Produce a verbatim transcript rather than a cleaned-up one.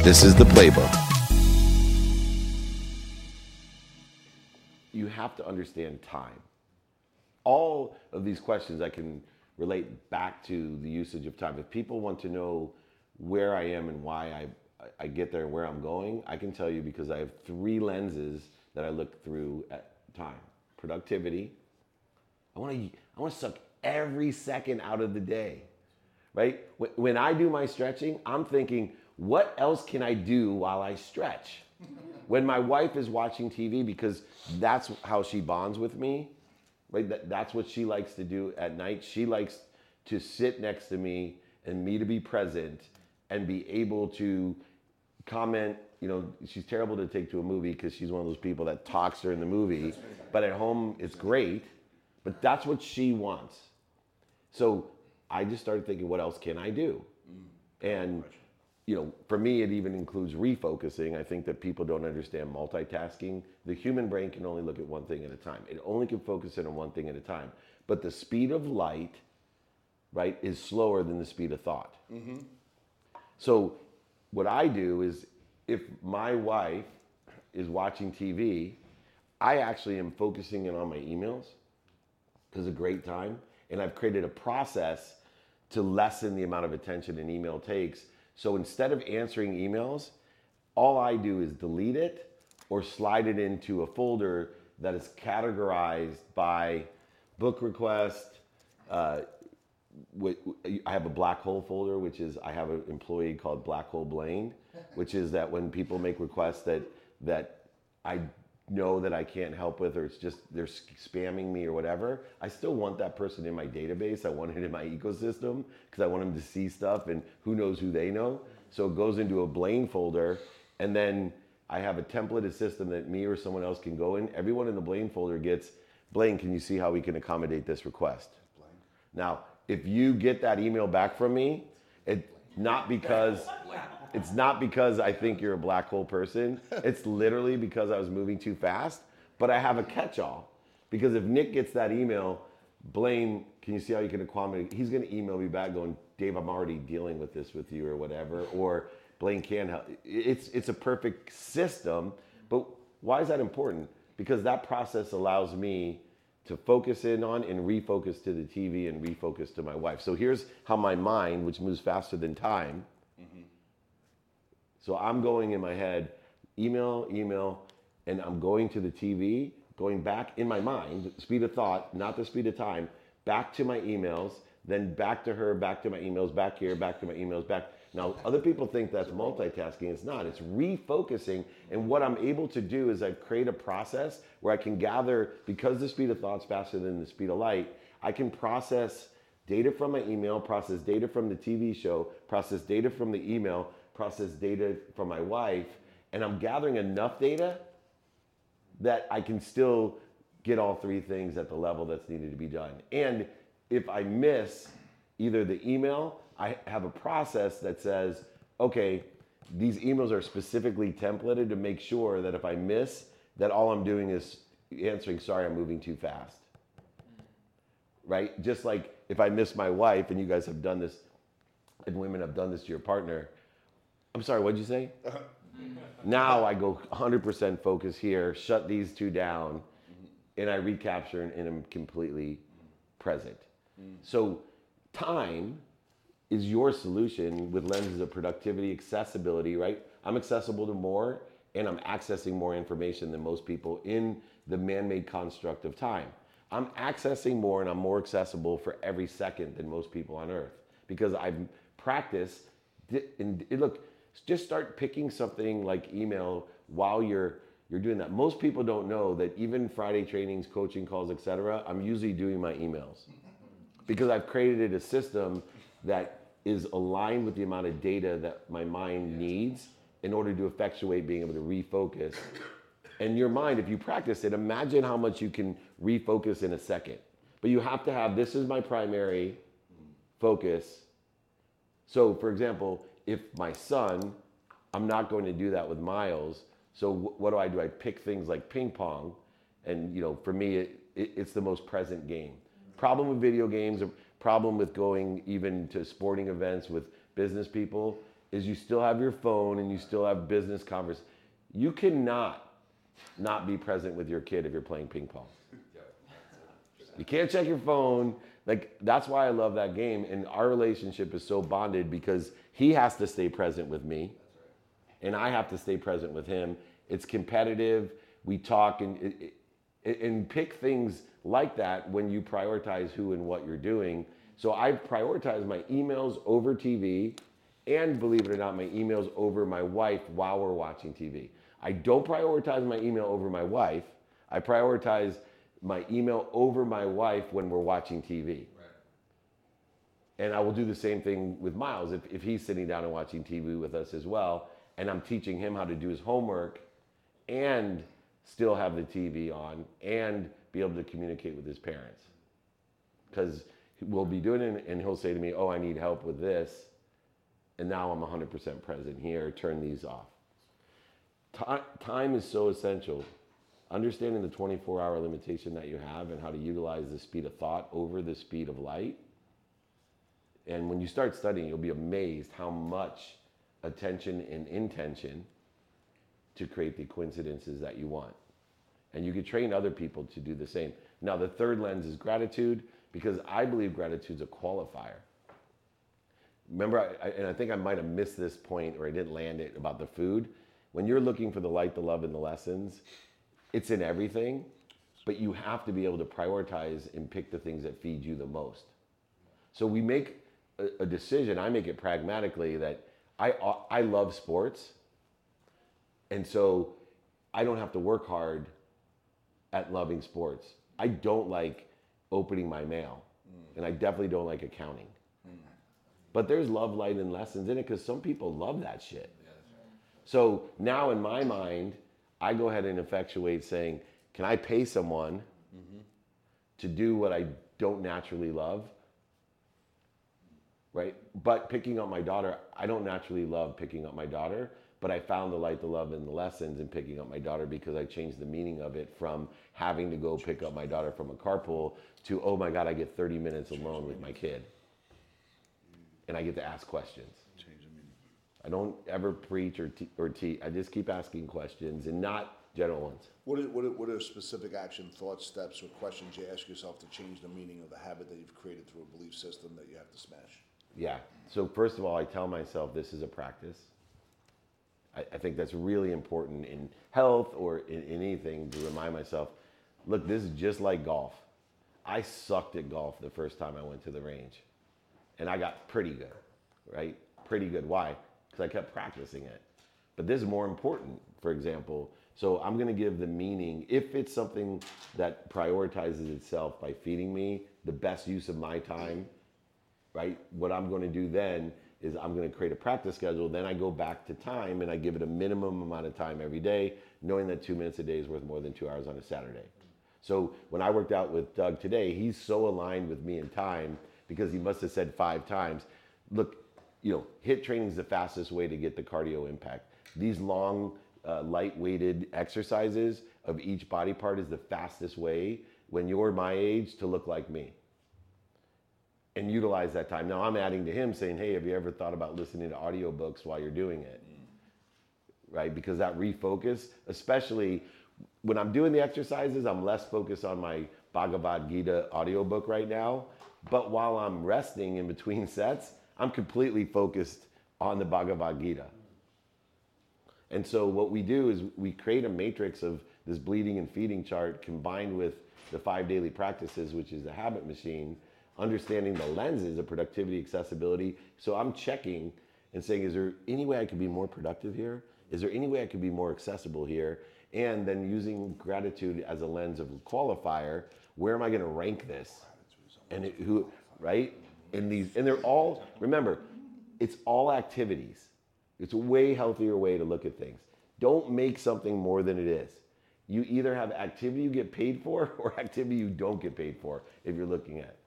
This is The Playbook. You have to understand time. All of these questions I can relate back to the usage of time. If people want to know where I am and why I, I get there and where I'm going, I can tell you because I have three lenses that I look through at time. Productivity. I want to I want to suck every second out of the day, right? When I do my stretching, I'm thinking, what else can I do while I stretch? When my wife is watching T V, because that's how she bonds with me, right? That, that's what she likes to do at night. She likes to sit next to me and me to be present and be able to comment. You know, she's terrible to take to a movie because she's one of those people that talks during the movie, but at home it's great. But that's what she wants. So I just started thinking, what else can I do? And you know, for me, it even includes refocusing. I think that people don't understand multitasking. The human brain can only look at one thing at a time. It only can focus in on one thing at a time. But the speed of light, right, is slower than the speed of thought. Mm-hmm. So what I do is, if my wife is watching T V, I actually am focusing in on my emails because it's a great time. And I've created a process to lessen the amount of attention an email takes. So instead of answering emails, all I do is delete it or slide it into a folder that is categorized by book request. Uh, I have a black hole folder, which is, I have an employee called Black Hole Blaine, which is that when people make requests that that I know that I can't help with, or it's just they're spamming me or whatever, I still want that person in my database. I want it in my ecosystem because I want them to see stuff, and who knows who they know. So it goes into a Blaine folder, and then I have a templated system that me or someone else can go in. Everyone in the Blaine folder gets, Blaine, can you see how we can accommodate this request? Blaine. Now, if you get that email back from me, it's not because it's not because I think you're a black hole person. It's literally because I was moving too fast. But I have a catch-all, because if Nick gets that email, Blaine, can you see how you can accommodate? He's going to email me back going, Dave, I'm already dealing with this with you or whatever. Or Blaine can help. It's it's a perfect system. But why is that important? Because that process allows me to focus in on and refocus to the T V and refocus to my wife. So here's how my mind, which moves faster than time, mm-hmm. so I'm going in my head, email, email, and I'm going to the T V, going back in my mind, speed of thought, not the speed of time, back to my emails, then back to her, back to my emails, back here, back to my emails, back. Now, other people think that's multitasking. It's not. It's refocusing. And what I'm able to do is I create a process where I can gather, because the speed of thought's faster than the speed of light, I can process data from my email, process data from the T V show, process data from the email, process data from my wife, and I'm gathering enough data that I can still get all three things at the level that's needed to be done. And if I miss either the email, I have a process that says, okay, these emails are specifically templated to make sure that if I miss, that all I'm doing is answering, sorry, I'm moving too fast. Right? Just like if I miss my wife, and you guys have done this, and women have done this to your partner, I'm sorry, what'd you say? Now I go one hundred percent focus here, shut these two down, and I recapture and, and I'm completely present. So time is your solution with lenses of productivity, accessibility, right? I'm accessible to more, and I'm accessing more information than most people in the man-made construct of time. I'm accessing more and I'm more accessible for every second than most people on earth, because I've practiced, and look, just start picking something like email while you're you're doing that. Most people don't know that even Friday trainings, coaching calls, et cetera, I'm usually doing my emails, because I've created a system that is aligned with the amount of data that my mind needs in order to effectuate being able to refocus. And your mind, if you practice it, imagine how much you can refocus in a second. But you have to have, this is my primary focus. So for example, if my son, I'm not going to do that with Miles. So w- what do I do? I pick things like ping pong. And you know, for me, it, it, it's the most present game. Problem with video games, a problem with going even to sporting events with business people, is you still have your phone and you still have business conversations. You cannot not be present with your kid if you're playing ping pong. You can't check your phone. Like, that's why I love that game. And our relationship is so bonded because he has to stay present with me and I have to stay present with him. It's competitive. We talk and, it, it, and pick things like that when you prioritize who and what you're doing. So I prioritize my emails over T V, and believe it or not, my emails over my wife while we're watching T V. I don't prioritize my email over my wife. I prioritize my email over my wife when we're watching T V. Right. And I will do the same thing with Miles if, if he's sitting down and watching T V with us as well, and I'm teaching him how to do his homework and still have the T V on and be able to communicate with his parents. Because we'll be doing it and he'll say to me, oh, I need help with this. And now I'm one hundred percent present here, turn these off. Time is so essential. Understanding the twenty-four hour limitation that you have and how to utilize the speed of thought over the speed of light. And when you start studying, you'll be amazed how much attention and intention to create the coincidences that you want. And you can train other people to do the same. Now, the third lens is gratitude, because I believe gratitude's a qualifier. Remember, I, I, and I think I might have missed this point or I didn't land it about the food. When you're looking for the light, the love, and the lessons, it's in everything, but you have to be able to prioritize and pick the things that feed you the most. So we make a, a decision, I make it pragmatically, that I, I love sports, and so I don't have to work hard at loving sports. I don't like opening my mail, mm. and I definitely don't like accounting. Mm. But there's love, light, and lessons in it because some people love that shit. Yeah, that's right. So now in my mind, I go ahead and effectuate saying, can I pay someone mm-hmm. to do what I don't naturally love? Right? But picking up my daughter, I don't naturally love picking up my daughter, but I found the light, the love, and the lessons in picking up my daughter because I changed the meaning of it from having to go pick up my daughter from a carpool to, oh my God, I get thirty minutes alone with my kid. And I get to ask questions. I don't ever preach or, te- or teach. I just keep asking questions and not general ones. What are, what, are, what are specific action, thoughts, steps, or questions you ask yourself to change the meaning of the habit that you've created through a belief system that you have to smash? Yeah. So first of all, I tell myself this is a practice. I, I think that's really important in health or in, in anything to remind myself, look, this is just like golf. I sucked at golf the first time I went to the range. And I got pretty good, right? Pretty good. Why? Because I kept practicing it. But this is more important, for example. So I'm going to give the meaning, if it's something that prioritizes itself by feeding me the best use of my time, right? What I'm going to do then is I'm going to create a practice schedule. Then I go back to time and I give it a minimum amount of time every day, knowing that two minutes a day is worth more than two hours on a Saturday. So when I worked out with Doug today, he's so aligned with me in time because he must have said five times, look, you know, HIIT training is the fastest way to get the cardio impact. These long, uh, light-weighted exercises of each body part is the fastest way when you're my age to look like me. And utilize that time. Now I'm adding to him saying, hey, have you ever thought about listening to audiobooks while you're doing it? Mm. Right? Because that refocus, especially when I'm doing the exercises, I'm less focused on my Bhagavad Gita audiobook right now. But while I'm resting in between sets, I'm completely focused on the Bhagavad Gita. And so what we do is we create a matrix of this bleeding and feeding chart combined with the five daily practices, which is the habit machine, understanding the lenses of productivity, accessibility. So I'm checking and saying, is there any way I could be more productive here? Is there any way I could be more accessible here? And then using gratitude as a lens of qualifier, where am I going to rank this? And it, who, right? And these, and they're all, remember, it's all activities. It's a way healthier way to look at things. Don't make something more than it is. You either have activity you get paid for or activity you don't get paid for if you're looking at it.